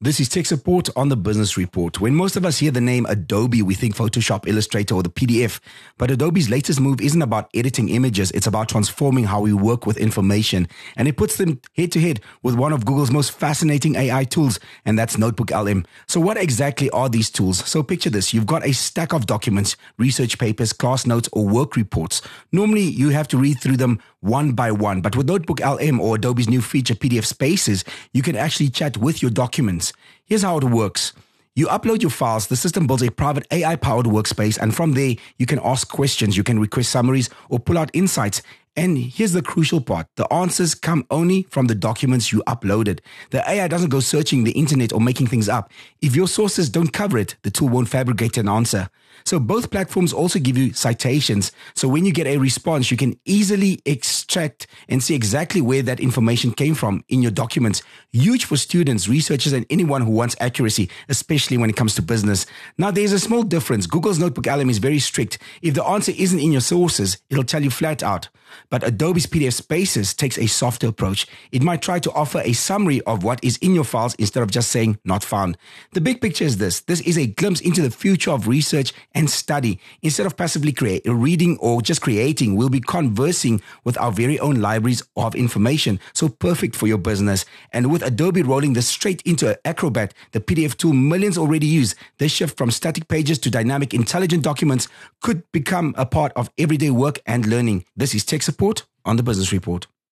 This is Tech Support on the Business Report. When most of us hear the name Adobe, we think Photoshop, Illustrator, or the PDF. But Adobe's latest move isn't about editing images. It's about transforming how we work with information. And it puts them head to head with one of Google's most fascinating AI tools, and that's Notebook LM. So what exactly are these tools? So picture this. You've got a stack of documents, research papers, class notes, or work reports. Normally, you have to read through them one by one. But with Notebook LM or Adobe's new feature, PDF Spaces, you can actually chat with your documents. Here's how it works. You upload your files, the system builds a private AI-powered workspace, and from there, you can ask questions, you can request summaries, or pull out insights. And here's the crucial part. The answers come only from the documents you uploaded. The AI doesn't go searching the internet or making things up. If your sources don't cover it, the tool won't fabricate an answer. So both platforms also give you citations. So when you get a response, you can easily extract and see exactly where that information came from in your documents. Huge for students, researchers, and anyone who wants accuracy, especially when it comes to business. Now, there's a small difference. Google's Notebook LM is very strict. If the answer isn't in your sources, it'll tell you flat out. But Adobe's PDF Spaces takes a softer approach. It might try to offer a summary of what is in your files instead of just saying not found. The big picture is this. This is a glimpse into the future of research and study. Instead of passively reading or just creating, we'll be conversing with our very own libraries of information. So perfect for your business. And with Adobe rolling this straight into Acrobat, the PDF tool millions already use, this shift from static pages to dynamic, intelligent documents could become a part of everyday work and learning. This is Tech Support on the Business Report.